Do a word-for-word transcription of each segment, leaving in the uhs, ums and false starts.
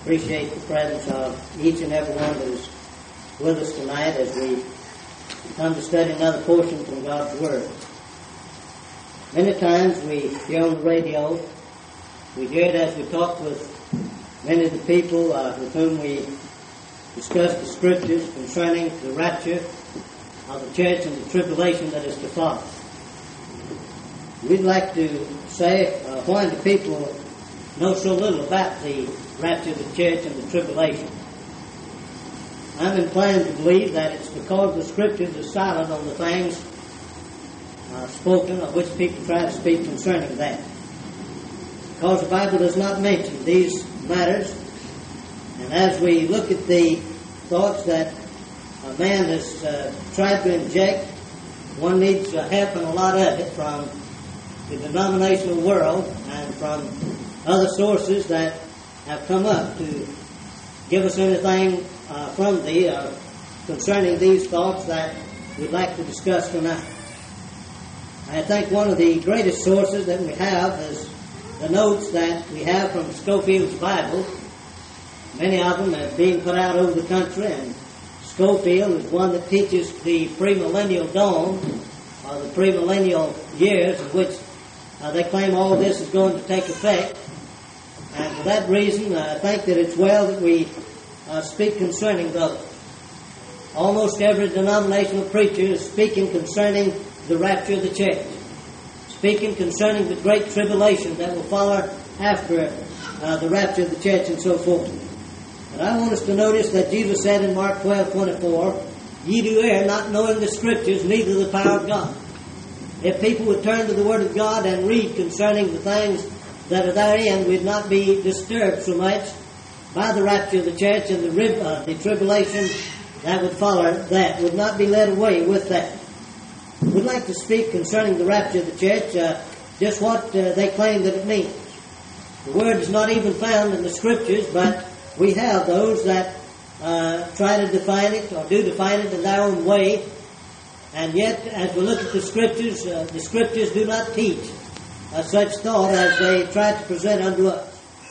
appreciate the presence of each and every one who's with us tonight as we come to study another portion from God's Word. Many times we hear on the radio, we hear it as we talk with many of the people uh, with whom we discuss the Scriptures concerning the rapture of the church and the tribulation that is to follow. We'd like to say uh, why do people know so little about the rapture of the church and the tribulation. I'm inclined to believe that it's because the Scriptures are silent on the things uh, spoken of which people try to speak concerning that. Because the Bible does not mention these matters, and as we look at the thoughts that a man has uh, tried to inject, one needs uh, help and a lot of it from the denominational world and from other sources that have come up to give us anything uh, from thee uh, concerning these thoughts that we'd like to discuss tonight. I think one of the greatest sources that we have is the notes that we have from Scofield's Bible. Many of them are being put out over the country, and Scofield is one that teaches the premillennial dawn, or the premillennial years in which uh, they claim all this is going to take effect. And for that reason, uh, I think that it's well that we uh, speak concerning those. Almost every denominational preacher is speaking concerning the rapture of the church, speaking concerning the great tribulation that will follow after uh, the rapture of the church and so forth. But I want us to notice that Jesus said in Mark twelve twenty-four, "Ye do err, not knowing the Scriptures, neither the power of God." If people would turn to the Word of God and read concerning the things that are therein, we'd not be disturbed so much by the rapture of the church and the, rib, uh, the tribulation that would follow that, would not be led away with that. We'd like to speak concerning the rapture of the church, uh, just what uh, they claim that it means. The word is not even found in the Scriptures, but we have those that uh, try to define it or do define it in their own way. And yet, as we look at the Scriptures, uh, the Scriptures do not teach uh, such thought as they try to present unto us.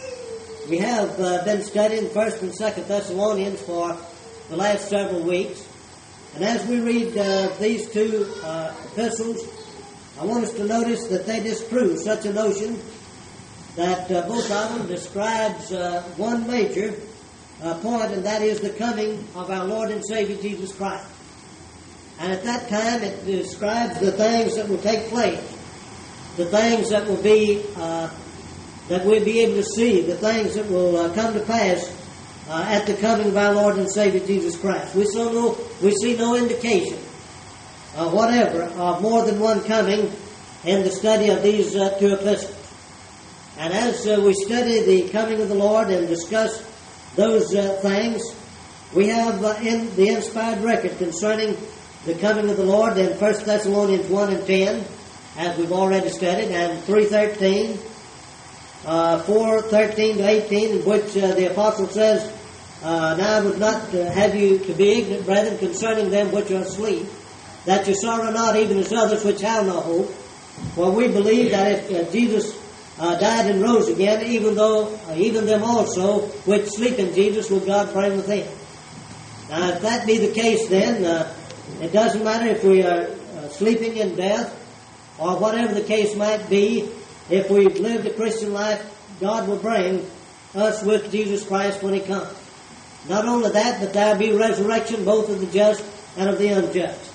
We have uh, been studying First and Second Thessalonians for the last several weeks. And as we read uh, these two uh, epistles, I want us to notice that they disprove such a notion that uh, both of them describes uh, one major uh, point, and that is the coming of our Lord and Savior Jesus Christ. And at that time it describes the things that will take place, the things that will be, uh, that we'll be able to see, the things that will uh, come to pass uh, at the coming of our Lord and Savior Jesus Christ. We, so no, we see no indication uh, whatever of more than one coming in the study of these uh, two epistles. And as uh, we study the coming of the Lord and discuss those uh, things, we have uh, in the inspired record concerning the coming of the Lord in First Thessalonians one and ten, as we've already studied, and three thirteen, uh, four thirteen to eighteen, in which uh, the apostle says, uh, "Now I would not uh, have you to be ignorant, brethren, concerning them which are asleep, that you sorrow not even as others which have no hope. For we believe that if uh, Jesus uh, died and rose again, even though uh, even them also which sleep in Jesus will God bring with him." Now, if that be the case, then uh, it doesn't matter if we are uh, sleeping in death or whatever the case might be. If we've lived a Christian life, God will bring us with Jesus Christ when He comes. Not only that, but there will be resurrection both of the just and of the unjust.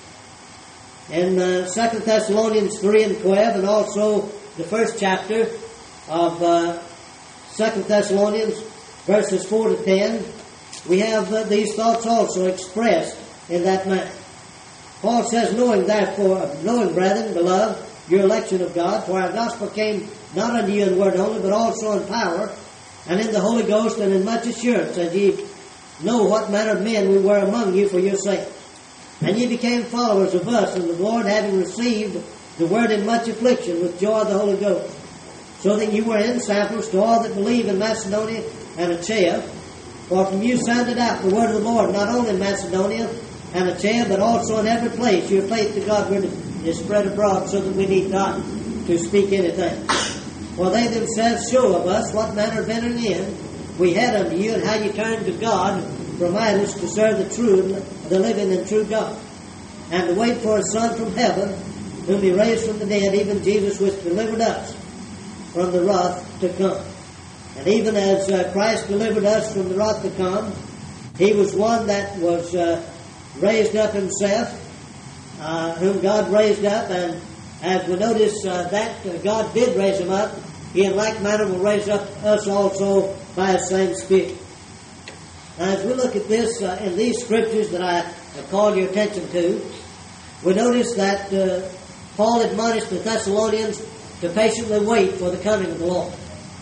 In uh, Second Thessalonians three and twelve, and also the first chapter of uh, Second Thessalonians, verses four to ten, we have uh, these thoughts also expressed in that manner. Paul says, knowing therefore, knowing, brethren, beloved, your election of God, for our gospel came not unto you in word only, but also in power, and in the Holy Ghost, and in much assurance, as ye know what manner of men we were among you for your sake. And ye became followers of us in the Lord, having received the word in much affliction with joy of the Holy Ghost, so that you were ensamples to all that believe in Macedonia and Achaia. For from you sounded out the word of the Lord, not only in Macedonia and Achaia, but also in every place your faith to God is spread abroad, so that we need not to speak anything. For they themselves show of us what manner of entering in we had unto you, and how you turned to God from idols to serve the true, the living and true God, and to wait for a Son from heaven, whom He raised from the dead, even Jesus, which delivered us from the wrath to come. And even as uh, Christ delivered us from the wrath to come, He was one that was uh, raised up Himself, uh, whom God raised up, and as we notice uh, that uh, God did raise Him up, He in like manner will raise up us also by His same Spirit. Now, as we look at this uh, in these scriptures that I have called your attention to, we notice that uh, Paul admonished the Thessalonians to patiently wait for the coming of the Lord.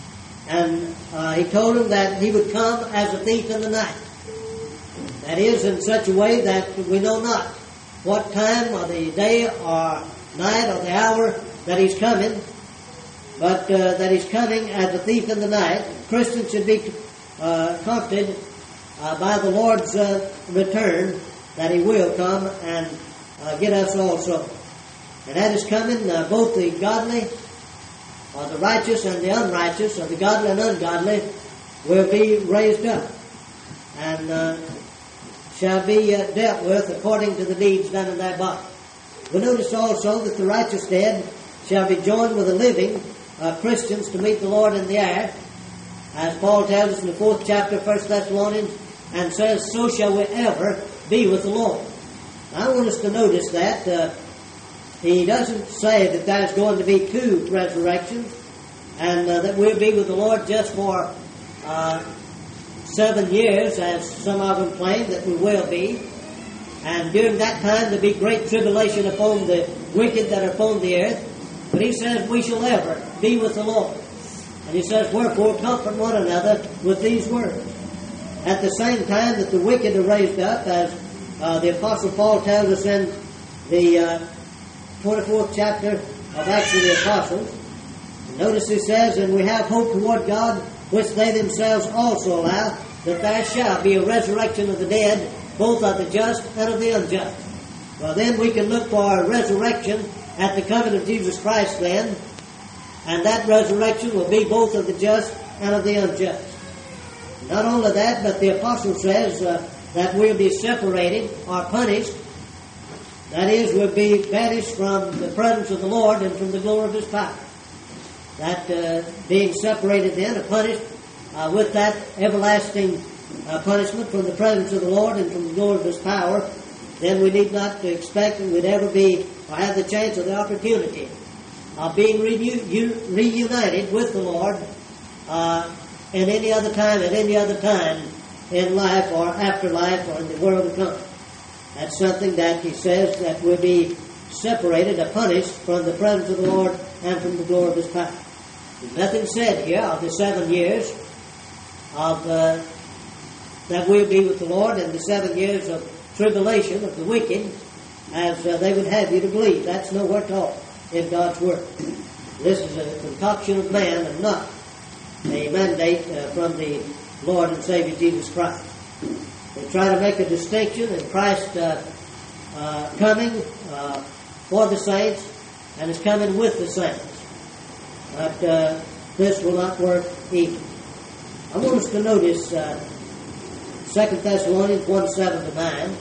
And uh, he told them that He would come as a thief in the night. That is, in such a way that we know not what time or the day or night or the hour that He's coming, but uh, that He's coming as a thief in the night. Christians should be uh, comforted uh, by the Lord's uh, return, that He will come and uh, get us also. And that is coming, uh, both the godly or the righteous and the unrighteous, or the godly and ungodly, will be raised up and uh, shall be uh, dealt with according to the deeds done in their body. We notice also that the righteous dead shall be joined with the living uh, Christians to meet the Lord in the air, as Paul tells us in the fourth chapter of First Thessalonians, and says, so shall we ever be with the Lord. Now, I want us to notice that uh, he doesn't say that there's going to be two resurrections, and uh, that we'll be with the Lord just for uh, seven years, as some of them claim that we will be. And during that time there'll be great tribulation upon the wicked that are upon the earth. But he says we shall ever be with the Lord. And he says, wherefore comfort one another with these words. At the same time that the wicked are raised up, as uh, the Apostle Paul tells us in the uh, twenty-fourth chapter of Acts of the Apostles. Notice he says, and we have hope toward God, which they themselves also allow, that there shall be a resurrection of the dead, both of the just and of the unjust. Well, then we can look for a resurrection at the coming of Jesus Christ then, and that resurrection will be both of the just and of the unjust. Not only that, but the Apostle says uh, that we'll be separated or punished. That is, we'll be banished from the presence of the Lord and from the glory of His power. That uh, being separated then or punished uh, with that everlasting uh, punishment from the presence of the Lord and from the glory of His power, then we need not to expect that we'd ever be or have the chance or the opportunity of being reunited, reunited with the Lord uh, in any other time, at any other time in life or afterlife or in the world to come. That's something that he says that we'll be separated or punished from the presence of the Lord and from the glory of His power. There's nothing said here of the seven years of uh, that we'll be with the Lord and the seven years of tribulation of the wicked, as uh, they would have you to believe. That's nowhere taught in God's Word. This is a concoction of man and not a mandate uh, from the Lord and Savior Jesus Christ. They try to make a distinction in Christ uh, uh, coming uh, for the saints and is coming with the saints. But uh, this will not work either. I want us to notice uh, Second Thessalonians one, seven to nine,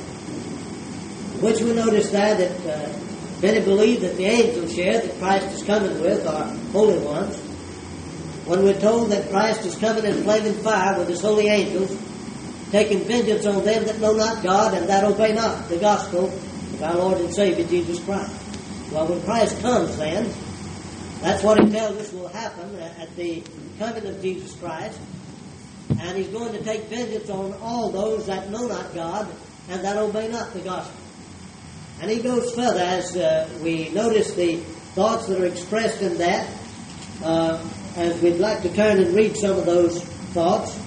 which we notice there that uh, many believe that the angels share that Christ is coming with are holy ones. When we're told that Christ is coming in flaming fire with His holy angels, taking vengeance on them that know not God and that obey not the gospel of our Lord and Savior Jesus Christ. Well, when Christ comes then, that's what He tells us will happen at the coming of Jesus Christ. And He's going to take vengeance on all those that know not God and that obey not the gospel. And He goes further as uh, we notice the thoughts that are expressed in that, uh, as we'd like to turn and read some of those thoughts.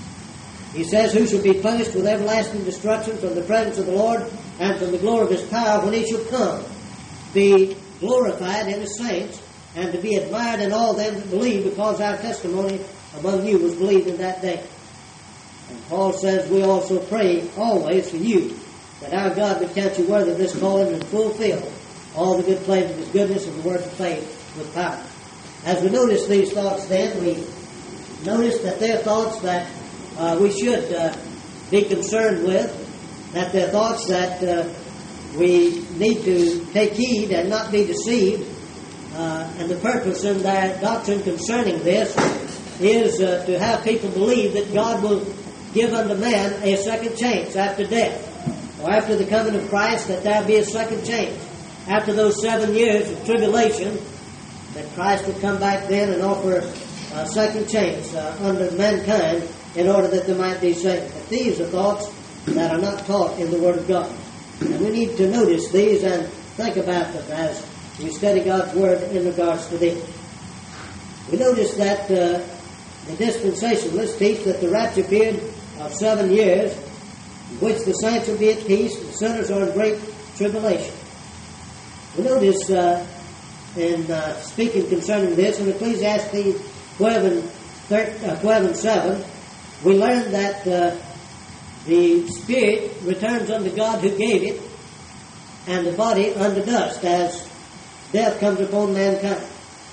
He says, who shall be punished with everlasting destruction from the presence of the Lord and from the glory of His power when He shall come, be glorified in His saints, and to be admired in all them that believe, because our testimony among you was believed in that day. And Paul says, we also pray always for you, that our God would count you worthy of this calling and fulfill all the good claims of His goodness and the words of faith with power. As we notice these thoughts then, we notice that they're thoughts that uh, we should uh, be concerned with, that there are thoughts that uh, we need to take heed and not be deceived. Uh, and the purpose in their doctrine concerning this is uh, to have people believe that God will give unto man a second chance after death, or after the coming of Christ, that there be a second chance. After those seven years of tribulation, that Christ would come back then and offer a second chance uh, unto mankind in order that they might be saved. But these are thoughts that are not taught in the Word of God. And we need to notice these and think about them as we study God's Word in regards to this. We notice that uh, the dispensationalists teach that the rapture period of seven years, in which the saints will be at peace, the sinners are in great tribulation. We notice uh, in uh, speaking concerning this, in Ecclesiastes twelve and, thirteen, uh, twelve and seven, we learn that uh, the spirit returns unto God who gave it, and the body unto dust, as death comes upon mankind.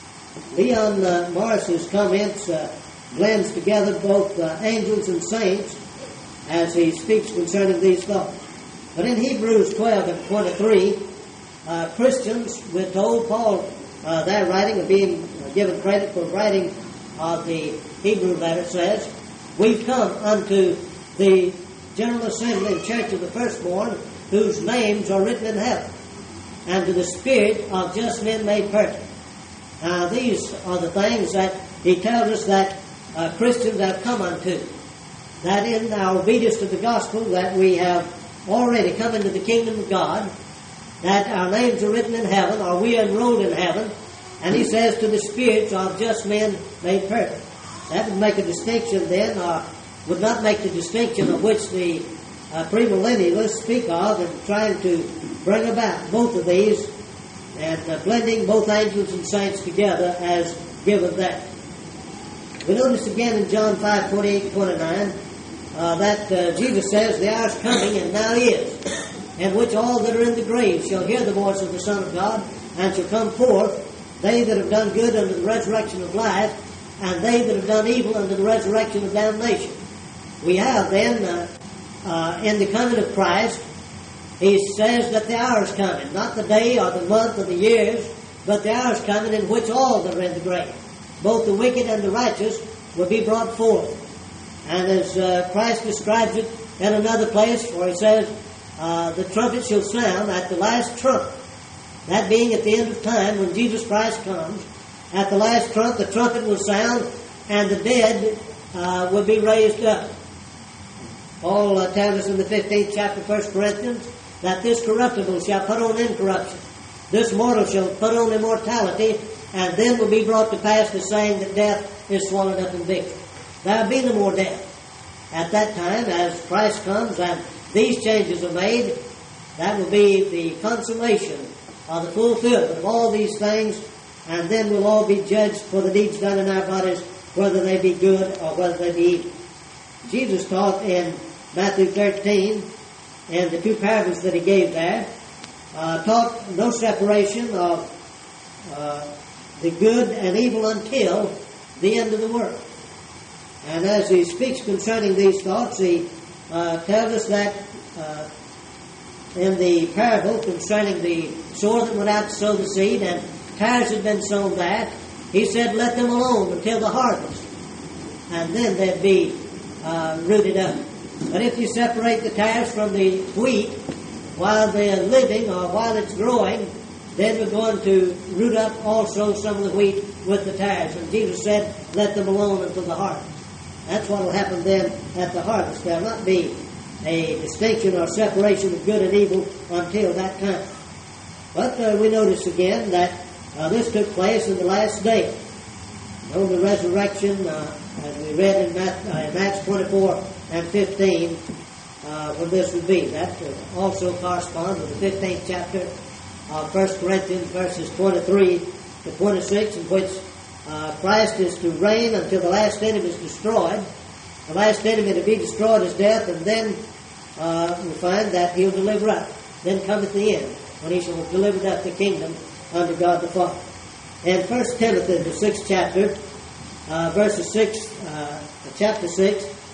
Leon uh, Morris's comments uh, blends together both uh, angels and saints as he speaks concerning these thoughts. But in Hebrews twelve and twenty-three, uh, Christians, we're told, Paul, uh, their writing, or being uh, given credit for writing of the Hebrew letter, says, we've come unto the General Assembly and Church of the Firstborn, whose names are written in heaven, and to the Spirit of just men made perfect. Now, these are the things that he tells us that uh, Christians have come unto. That in our obedience to the gospel, that we have already come into the kingdom of God, that our names are written in heaven, or we are enrolled in heaven, and he says to the spirits of just men made perfect. That would make a distinction then, or would not make the distinction of which the uh, premillennialists speak of, and trying to bring about both of these, and uh, blending both angels and saints together as given there. We notice again in John five, twenty-eight and twenty-nine, uh, that uh, Jesus says, the hour is coming, and now is, in which all that are in the grave shall hear the voice of the Son of God, and shall come forth, they that have done good unto the resurrection of life, and they that have done evil unto the resurrection of damnation. We have then, uh, uh, in the coming of Christ, he says that the hour is coming, not the day or the month or the years, but the hour is coming in which all that are in the grave, both the wicked and the righteous, will be brought forth. And as uh, Christ describes it in another place, where he says, uh, the trumpet shall sound at the last trump. That being at the end of time, when Jesus Christ comes, at the last trump, the trumpet will sound, and the dead uh, will be raised up. Paul uh, tells us in the fifteenth chapter of First Corinthians, that this corruptible shall put on incorruption. This mortal shall put on immortality, and then will be brought to pass the saying that death is swallowed up in victory. There will be no more death. At that time, as Christ comes and these changes are made, that will be the consummation or the fulfillment of all these things, and then we'll all be judged for the deeds done in our bodies, whether they be good or whether they be evil. Jesus taught in Matthew thirteen, and the two parables that he gave there, uh, taught no separation of uh, the good and evil until the end of the world. And as he speaks concerning these thoughts, he uh, tells us that uh, in the parable concerning the sower that went out to sow the seed, and tares had been sown there, he said, let them alone until the harvest, and then they'd be uh, rooted up. But if you separate the tares from the wheat while they're living or while it's growing, then we're going to root up also some of the wheat with the tares. And Jesus said, let them alone until the harvest. That's what will happen then at the harvest. There will not be a distinction or separation of good and evil until that time. But uh, we notice again that uh, this took place in the last day. On the resurrection, uh, as we read in, Matt, uh, in Acts twenty-four and fifteen, uh, when this would be. That uh, also corresponds with the fifteenth chapter of First Corinthians, verses twenty-three to twenty-six, in which uh, Christ is to reign until the last enemy is destroyed. The last enemy to be destroyed is death, and then uh, we find that he'll deliver up. Then cometh the end, when he shall have delivered up the kingdom unto God the Father. In First Timothy, the sixth chapter, uh, verses six, uh, chapter six,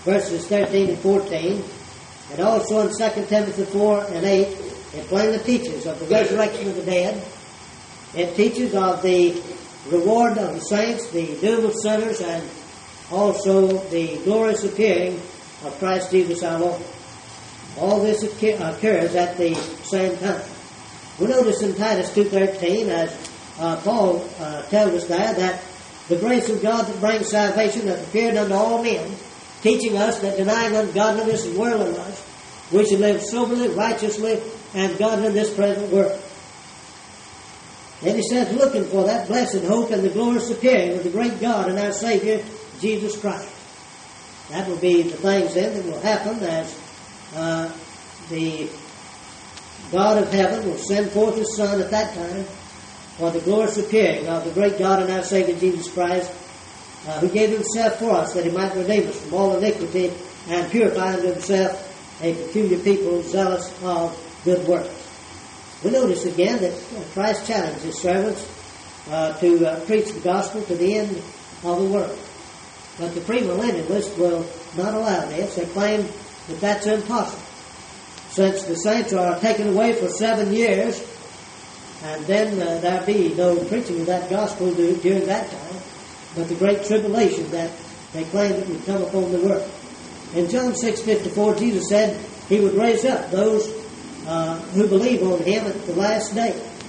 verses thirteen and fourteen, and also in Second Timothy four and eight, it plainly teaches of the resurrection of the dead. It teaches of the reward of the saints, the doom of sinners, and also the glorious appearing of Christ Jesus our Lord. All this occurs at the same time. We notice in Titus two thirteen, as uh, Paul uh, tells us there, that the grace of God that brings salvation hath appeared unto all men, teaching us that denying ungodliness and worldly lust, we should live soberly, righteously, and godly in this present world. Then he says, looking for that blessed hope and the glorious appearing of the great God and our Savior, Jesus Christ. That will be the things then that will happen as uh, the God of heaven will send forth His Son at that time for the glorious appearing of the great God and our Savior, Jesus Christ, uh, who gave Himself for us that He might redeem us from all iniquity and purify unto Himself a peculiar people zealous of good works. We notice again that Christ challenged His servants uh, to uh, preach the gospel to the end of the world. But the premillennialists will not allow this. They claim that that's impossible, since the saints are taken away for seven years, and then uh, there be no preaching of that gospel during that time, but the great tribulation that they claim that would come upon the world. In John six fifty-four, Jesus said He would raise up those uh, who believe on Him at the last day.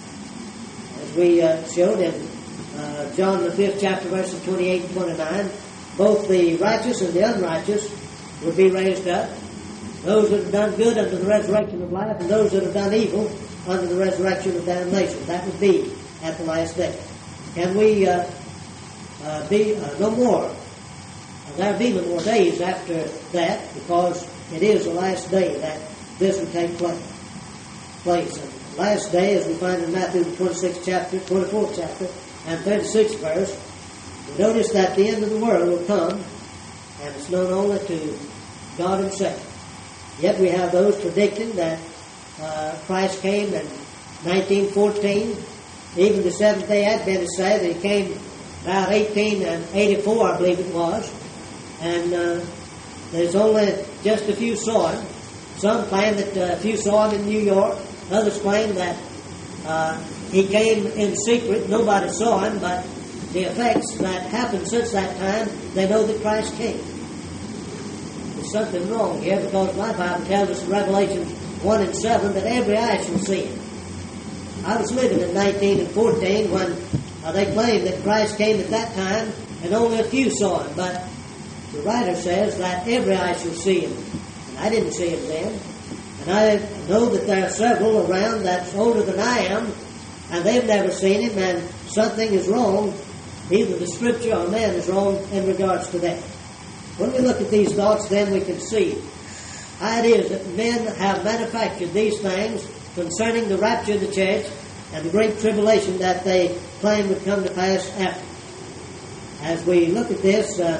As we uh, showed in uh, John the fifth chapter, verses twenty-eight and twenty-nine, both the righteous and the unrighteous would be raised up. Those that have done good unto the resurrection of life, and those that have done evil unto the resurrection of damnation. That would be at the last day. Can we uh, uh, be uh, no more? There'll be no more days after that, because it is the last day that this will take place. place. And the last day, as we find in Matthew the twenty-sixth chapter, twenty-fourth chapter, and thirty-sixth verse, we notice that the end of the world will come, and it's known only to God Himself. Yet we have those predicting that uh, Christ came in nineteen fourteen. Even the Seventh-day Adventists say that He came about eighteen eighty-four, I believe it was. And uh, there's only just a few saw Him. Some claim that uh, a few saw Him in New York. Others claim that uh, He came in secret. Nobody saw Him, but the effects that happened since that time, they know that Christ came. There's something wrong here, because my Bible tells us in Revelation one and seven that every eye shall see Him. I was living in nineteen and fourteen when uh, they claimed that Christ came at that time and only a few saw Him, but the writer says that every eye shall see Him. And I didn't see Him then. And I know that there are several around that's older than I am, and they've never seen Him, and something is wrong. Either the Scripture or man is wrong in regards to that. When we look at these thoughts, then we can see how it is that men have manufactured these things concerning the rapture of the church and the great tribulation that they claim would come to pass after. As we look at this, uh,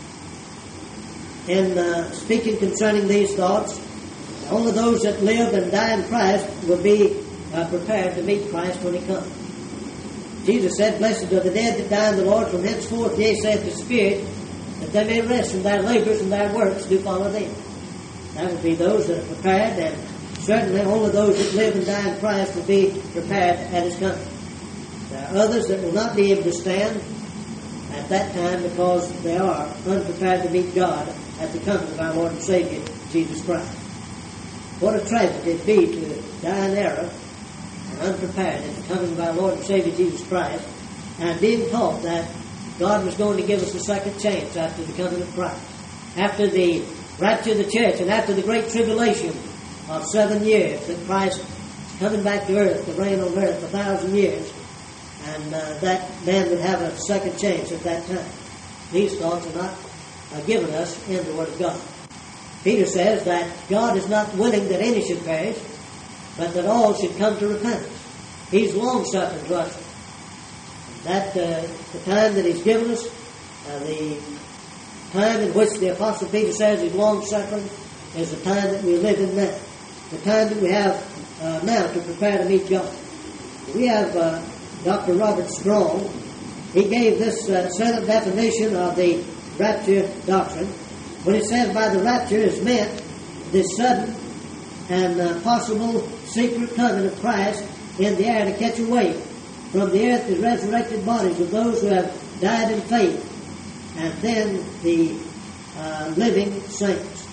in uh, speaking concerning these thoughts, only those that live and die in Christ will be uh, prepared to meet Christ when He comes. Jesus said, "Blessed are the dead that die in the Lord, from henceforth, yea, saith the Spirit, that they may rest from their labors and their works do follow them." That would be those that are prepared, and certainly only those that live and die in Christ will be prepared at His coming. There are others that will not be able to stand at that time because they are unprepared to meet God at the coming of our Lord and Savior, Jesus Christ. What a tragedy it would be to die in error and unprepared at the coming of our Lord and Savior, Jesus Christ, and being taught that God was going to give us a second chance after the coming of Christ. After the rapture of the church and after the great tribulation of seven years, that Christ is coming back to earth to reign on earth a thousand years, and uh, that man would have a second chance at that time. These thoughts are not uh, given us in the Word of God. Peter says that God is not willing that any should perish, but that all should come to repentance. He's long-suffering to us. That uh, the time that He's given us, uh, the time in which the Apostle Peter says He's long-suffering, is the time that we live in now. The time that we have uh, now to prepare to meet God. We have uh, Doctor Robert Strong. He gave this uh, set of definition of the rapture doctrine. When it says by the rapture is meant this sudden and uh, possible secret coming of Christ in the air to catch away from the earth the resurrected bodies of those who have died in faith, and then the uh, living saints.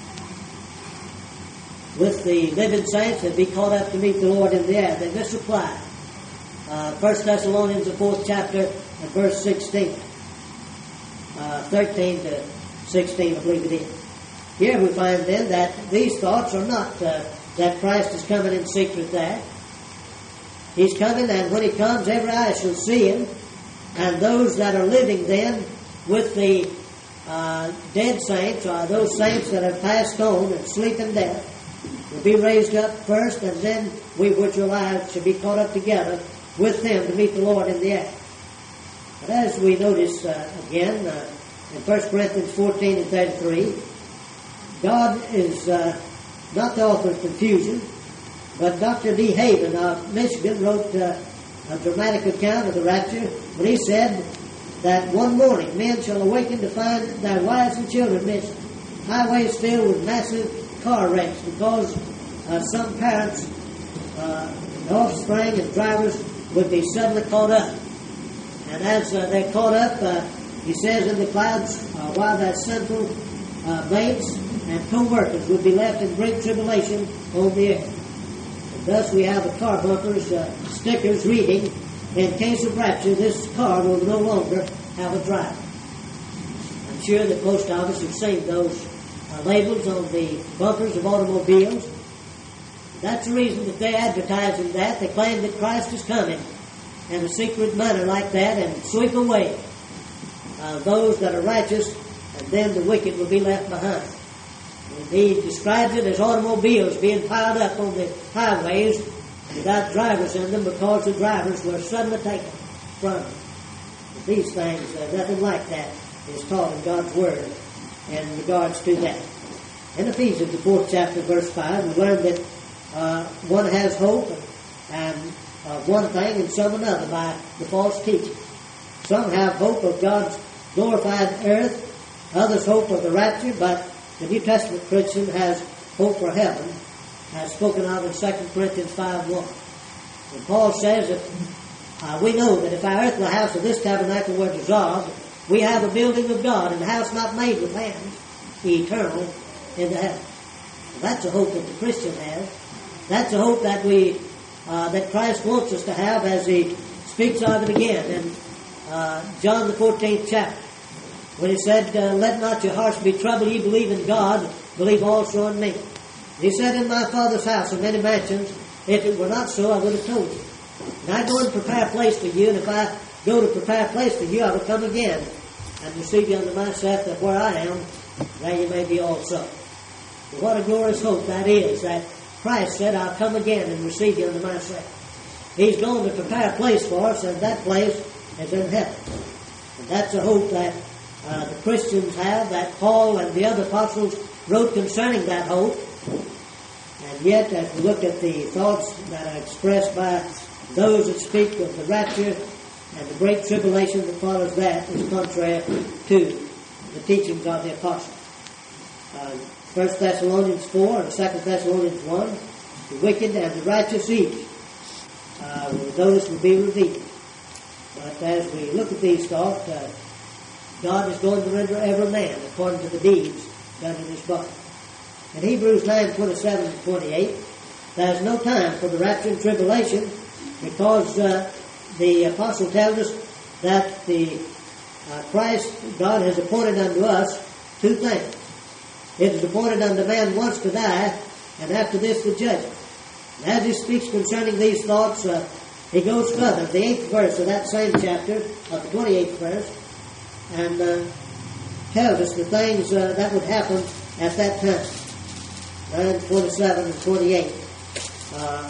With the living saints, they'd be caught up to meet the Lord in the air. They misapply. Uh, First Thessalonians, the fourth chapter, and verse sixteen. Uh, thirteen to sixteen, I believe it is. Here we find then that these thoughts are not uh, that Christ is coming in secret there. He's coming, and when He comes, every eye shall see Him, and those that are living then with the uh, dead saints, or those saints that have passed on and sleep in death, will be raised up first, and then we which are alive shall be caught up together with them to meet the Lord in the air. But as we notice uh, again uh, in First Corinthians fourteen and thirty-three, God is uh, not the author of confusion, but Doctor D. Haven of Michigan wrote uh, a dramatic account of the rapture when he said that one morning men shall awaken to find their wives and children missing, highways filled with massive car wrecks because uh, some parents, uh, offspring and drivers would be suddenly caught up. And as uh, they're caught up, uh, he says in the clouds, uh, while their sinful uh, mates and co-workers would be left in great tribulation on the earth. And thus we have the car bumpers, uh, stickers reading, in case of rapture, this car will no longer have a driver. I'm sure that most of us have seen those uh, labels on the bumpers of automobiles. That's the reason that they're advertising that. They claim that Christ is coming in a secret manner like that and sweep away uh, those that are righteous, and then the wicked will be left behind. And he describes it as automobiles being piled up on the highways without drivers in them because the drivers were suddenly taken from them. But these things, uh, nothing like that is taught in God's Word in regards to that. In Ephesians, the fourth chapter, verse five, we learn that uh, one has hope and uh, one thing and some another by the false teaching. Some have hope of God's glorified earth, others hope of the rapture, but the New Testament Christian has hope for heaven, as spoken of in Second Corinthians five one. And Paul says that uh, we know that if our earthly house of this tabernacle were dissolved, we have a building of God, and a house not made with hands, eternal in the heaven. That's a hope that the Christian has. That's a hope that we, uh, that Christ wants us to have, as He speaks of it again in uh, John the fourteenth chapter, when He said, uh, "Let not your hearts be troubled. Ye believe in God, believe also in me." He said, "In my Father's house are many mansions. If it were not so, I would have told you. And I go and prepare a place for you, and if I go to prepare a place for you, I will come again and receive you unto myself, that where I am, there you may be also." What a glorious hope that is, that Christ said, "I'll come again and receive you unto myself." He's going to prepare a place for us, and that place is in heaven. And that's a hope that uh, the Christians have, that Paul and the other apostles wrote concerning that hope. And yet, as we look at the thoughts that are expressed by those that speak of the rapture and the great tribulation that follows that, is contrary to the teachings of the apostles. Uh, First Thessalonians four and Second Thessalonians one, the wicked and the righteous each, uh, those will be revealed. But as we look at these thoughts, uh, God is going to render every man according to the deeds done in his body. In Hebrews nine twenty-seven and twenty-eight, there's no time for the rapture and tribulation, because uh, the apostle tells us that the uh, Christ, God has appointed unto us two things. It is appointed unto man once to die, and after this the judgment. And as he speaks concerning these thoughts, uh, he goes further, the eighth verse of that same chapter, of the twenty-eighth verse, and uh, tells us the things uh, that would happen at that time. nine twenty-seven and twenty-eight. Uh,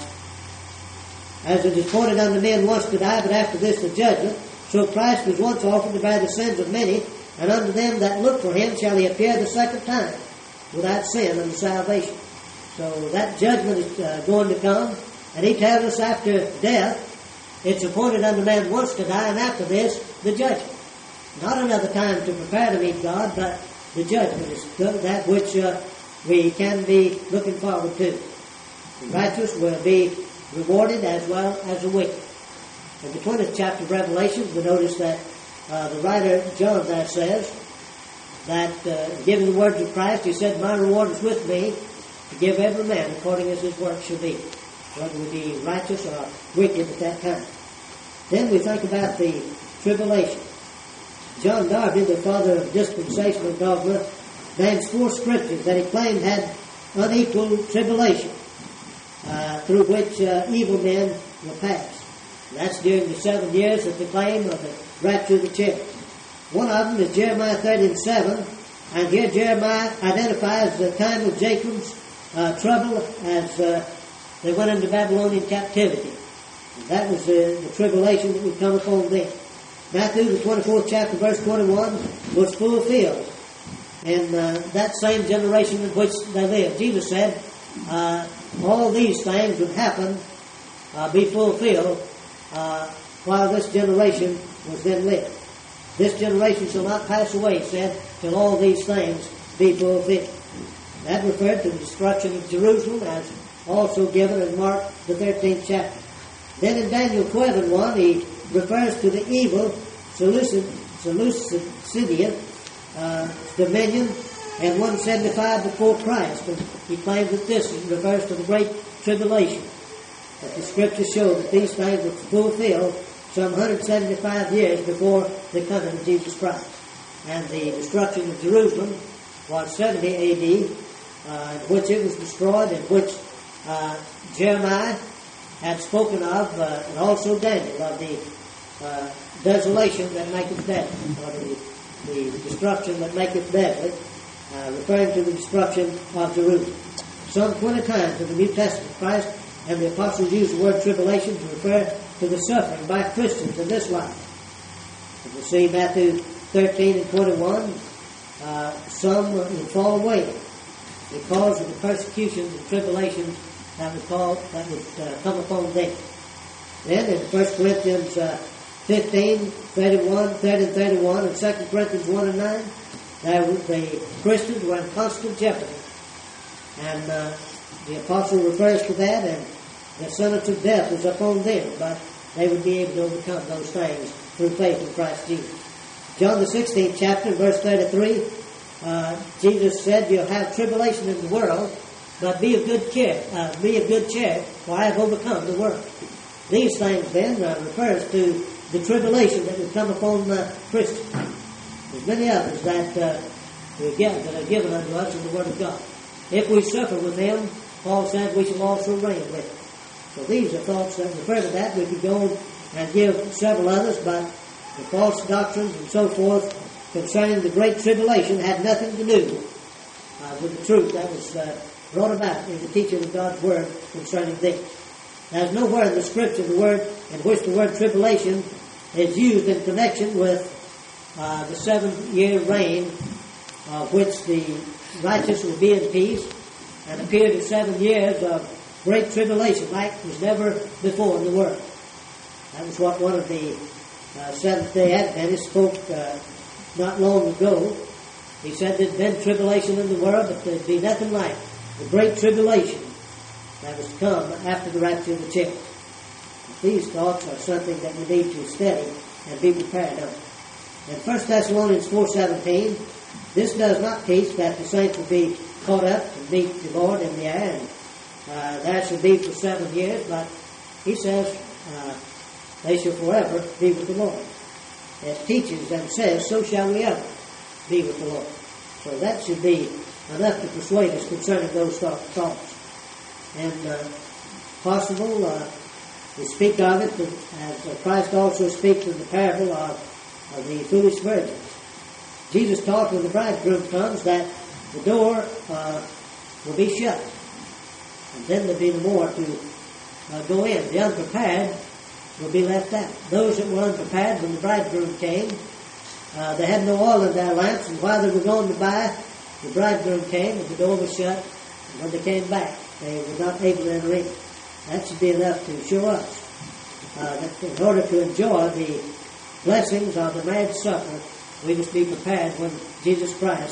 as it is appointed unto men once to die, but after this the judgment, so Christ was once offered to bear the sins of many, and unto them that look for him shall he appear the second time, without sin unto salvation. So that judgment is uh, going to come, and he tells us after death, it's appointed unto man once to die, and after this, the judgment. Not another time to prepare to meet God, but the judgment. It's that which uh, we can be looking forward to. The righteous will be rewarded as well as the wicked. In the twentieth chapter of Revelation, we notice that uh, the writer John there says that, uh, given the words of Christ, he said, "My reward is with me to give every man according as his work shall be," whether we be righteous or wicked at that time. Then we think about the tribulation. John Darby, the father of dispensational dogma, names four scriptures that he claimed had unequal tribulation, uh, through which uh, evil men will pass. And that's during the seven years at the claim of the rapture of the church. One of them is Jeremiah thirty and seven, and here Jeremiah identifies the time of Jacob's uh, trouble as uh, they went into Babylonian captivity. And that was the, the tribulation that would come upon them. Matthew, the twenty-fourth chapter, verse twenty-one, was fulfilled in uh, that same generation in which they lived. Jesus said, uh, all these things would happen, uh, be fulfilled, uh, while this generation was then lived. This generation shall not pass away, he said, till all these things be fulfilled. That referred to the destruction of Jerusalem, as also given in Mark, the thirteenth chapter. Then in Daniel twelve and one, he refers to the evil Seleucidian uh, dominion and one seventy-five before Christ. And he claims that this refers to the Great Tribulation. But the Scriptures show that these things were fulfilled some one hundred seventy-five years before the coming of Jesus Christ. And the destruction of Jerusalem was seventy A D, uh, in which it was destroyed, in which uh, Jeremiah had spoken of, uh, and also Daniel, of the uh, desolation that maketh deadly, or the, the destruction that maketh deadly, uh, referring to the destruction of Jerusalem. Some twenty times in the New Testament, Christ and the apostles use the word tribulation to refer to the suffering by Christians in this life. And we see Matthew thirteen and twenty-one, uh, some will fall away because of the persecutions and tribulations that would, call, that would uh, come upon them. Then in First Corinthians uh, fifteen, thirty-one, thirty and thirty-one, and Second Corinthians one and nine, there the Christians were in constant jeopardy. And uh, the apostle refers to that, and the sentence of death was upon them, but they would be able to overcome those things through faith in Christ Jesus. John the sixteenth chapter, verse thirty-three, uh, Jesus said, "You'll have tribulation in the world, but be of good cheer, uh, be of good cheer, for I have overcome the world." These things then uh, refers to the tribulation that will come upon uh, Christians. There's many others that uh, we get that are given unto us in the Word of God. If we suffer with Him, Paul said, we shall also reign with Him. So these are thoughts that refer to that. We could go and give several others, but the false doctrines and so forth concerning the Great Tribulation had nothing to do uh, with the truth that was uh, brought about in the teaching of God's Word concerning this. There's nowhere in the Scripture the word in which the word tribulation is used in connection with uh, the seven-year reign of which the righteous will be in peace, and a period of seven years of great tribulation like was never before in the world. That was what one of the uh, Seventh-day Adventists spoke uh, not long ago. He said there'd been tribulation in the world, but there'd be nothing like the great tribulation that was to come after the rapture of the church. These thoughts are something that we need to study and be prepared of. In First Thessalonians four seventeen, this does not teach that the saints will be caught up and meet the Lord in the air, and uh, that shall be for seven years, but he says uh, they shall forever be with the Lord. It teaches and says, so shall we ever be with the Lord. So that should be enough to persuade us concerning those thoughts. And uh, possible, uh, we speak of it as Christ also speaks in the parable of, of the foolish virgins. Jesus taught when the bridegroom comes that the door uh, will be shut, and then there'll be no more to uh, go in. The unprepared will be left out. Those that were unprepared when the bridegroom came, uh, they had no oil in their lamps, and while they were going to buy, the bridegroom came and the door was shut, and when they came back, they were not able to enter in. That should be enough to show us uh, that in order to enjoy the blessings of the marriage supper, we must be prepared when Jesus Christ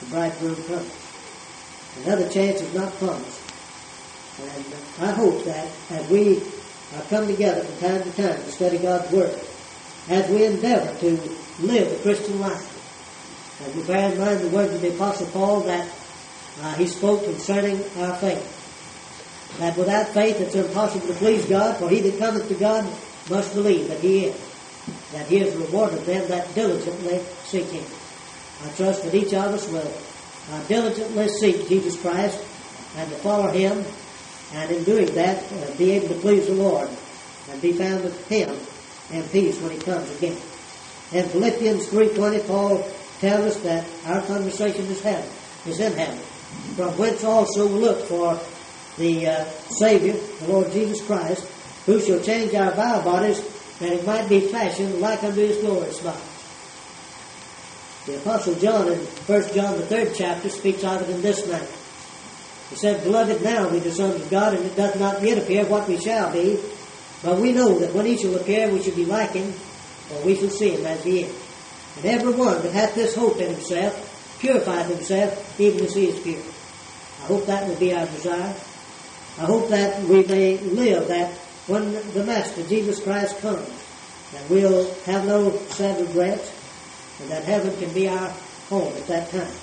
the bridegroom comes. Another chance is not promised. And I hope that as we uh, come together from time to time to study God's Word, as we endeavor to live the Christian life, as we bear in mind the words of the Apostle Paul that uh, he spoke concerning our faith, that without faith it's impossible to please God, for he that cometh to God must believe that he is, that he is rewarded them that diligently seek him. I trust that each of us will uh, diligently seek Jesus Christ and to follow him, and in doing that uh, be able to please the Lord and be found with him in peace when he comes again. In Philippians three twenty, Paul tells us that our conversation is heaven, is in heaven, from whence also we look for the uh, Savior, the Lord Jesus Christ, who shall change our vile bodies, that it might be fashioned like unto his glorious body. The Apostle John in First John the third chapter speaks of it in this manner. He said, Beloved, now we the sons of God, and it doth not yet appear what we shall be, but we know that when he shall appear, we shall be like him, for we shall see him as he is. And every one that hath this hope in himself purifieth himself, even as he is pure. I hope that will be our desire. I hope that we may live that when the Master, Jesus Christ, comes, that we'll have no sad regrets, and that heaven can be our home at that time.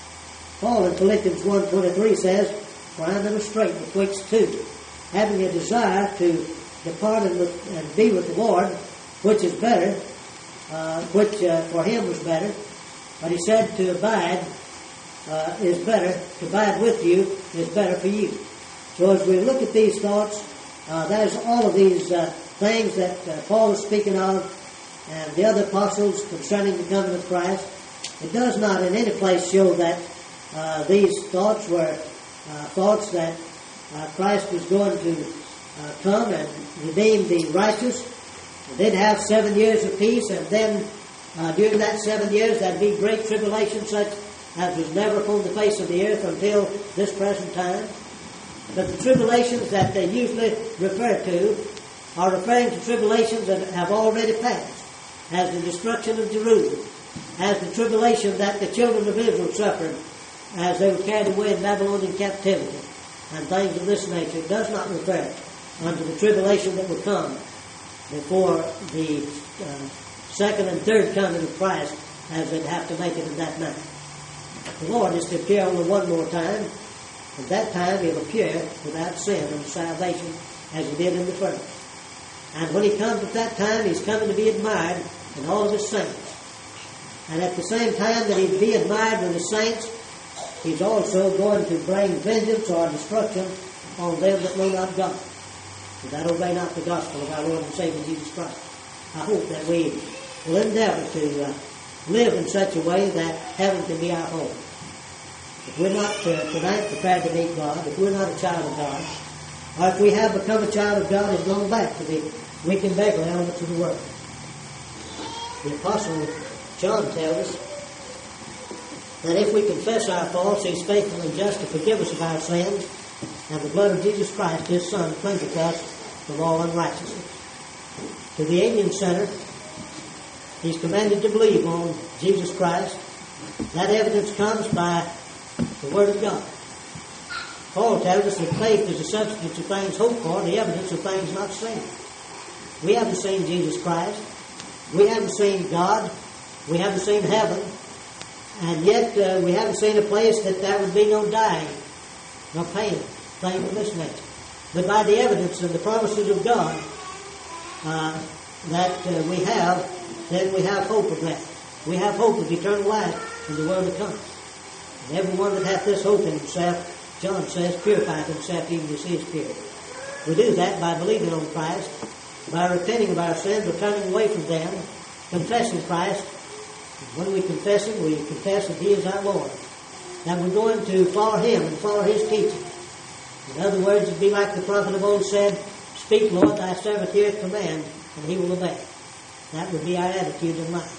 Paul in Philippians one twenty-three says, For I am in a strait betwixt two, having a desire to depart and, with, and be with the Lord, which is better, uh, which uh, for him was better. But he said to abide uh, is better, to abide with you is better for you. So as we look at these thoughts, uh, there's all of these uh, things that uh, Paul is speaking of, and the other apostles concerning the coming of Christ. It does not in any place show that uh, these thoughts were uh, thoughts that uh, Christ was going to uh, come and redeem the righteous. They'd have seven years of peace, and then uh, during that seven years there'd be great tribulation such as was never upon the face of the earth until this present time. But the tribulations that they usually refer to are referring to tribulations that have already passed, as the destruction of Jerusalem, as the tribulation that the children of Israel suffered as they were carried away in Babylonian captivity, and things of this nature. It does not refer unto the tribulation that will come before the uh, second and third coming of Christ, as they'd have to make it in that manner. The Lord is to appear only one more time. At that time he'll appear without sin and salvation, as he did in the first. And when he comes at that time, he's coming to be admired in all of his saints. And at the same time that he'd be admired with his saints, he's also going to bring vengeance or destruction on them that know not God, and that obey not the gospel of our Lord and Savior Jesus Christ. I hope that we will endeavor to uh, live in such a way that heaven can be our home. If we're not uh, tonight prepared to meet God, if we're not a child of God, or if we have become a child of God and gone back to the weak and beggarly elements of the world. The Apostle John tells us that if we confess our faults, he's faithful and just to forgive us of our sins, and the blood of Jesus Christ, his Son, cleanseth us from all unrighteousness. To the alien sinner, he's commanded to believe on Jesus Christ. That evidence comes by the Word of God. Paul tells us that faith is the substance of things hoped for, and the evidence of things not seen. We haven't seen Jesus Christ. We haven't seen God. We haven't seen heaven. And yet uh, we haven't seen a place that there would be no dying, no pain, things of this nature. But by the evidence and the promises of God uh, that uh, we have, then we have hope of that. We have hope of eternal life in the world to come. And everyone that hath this hope in himself, John says, purifieth himself even as he is pure. We do that by believing on Christ, by repenting of our sins, or turning away from them, confessing Christ. And when we confess Him, we confess that He is our Lord. That we're going to follow Him and follow His teaching. In other words, it'd be like the prophet of old said, Speak, Lord, thy servant heareth command, and he will obey. That would be our attitude in life.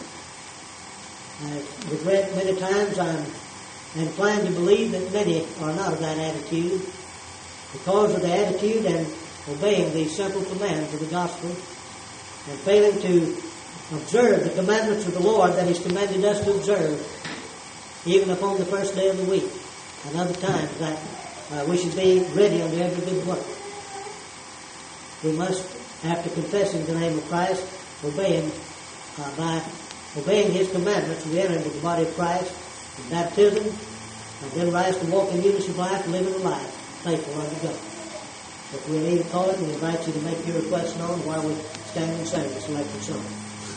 I regret many times I'm inclined to believe that many are not of that attitude because of the attitude and obeying these simple commands of the gospel and failing to observe the commandments of the Lord that He's commanded us to observe. even upon the first day of the week, and other times that uh, we should be ready unto every good work. We must, after confessing the name of Christ, obey Him uh, by obeying His commandments, we enter into the body of Christ in baptism, and then rise to walk in newness of life, living a life faithful unto God. If we need a card, we invite you to make your request known while we stand and sing the selected song.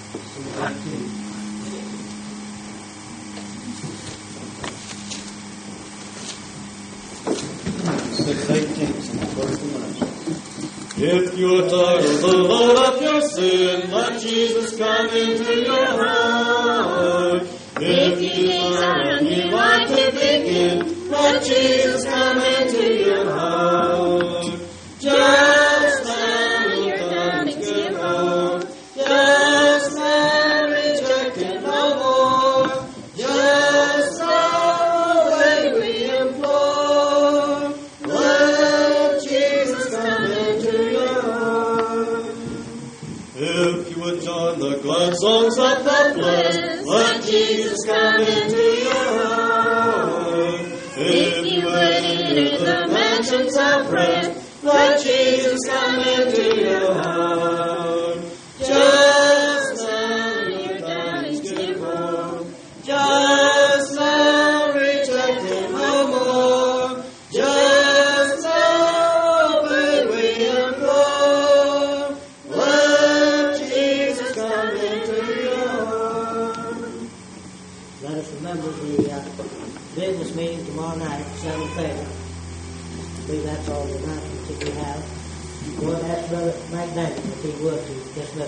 six eighteen, first dimension. If you are tired of the load of your sin, let Jesus come into your heart. If you desire a new life to begin, let Jesus come into your heart. Just now you're coming to give hope. Just now reject it no more. Just now wait we implore. Let Jesus come into your heart. If you would join the glad songs of the blessed, let Jesus come into your heart. If you would enter the mansions of rest, let Jesus come into your heart. Just now your downings give hope. Just now reject Him no more. Just now bid we implore. Let Jesus come into your heart. Let us remember the uh, business meeting tomorrow night at seven thirty. I believe that's all the announcements that we have. Go and ask Brother McDaniel if he would to just let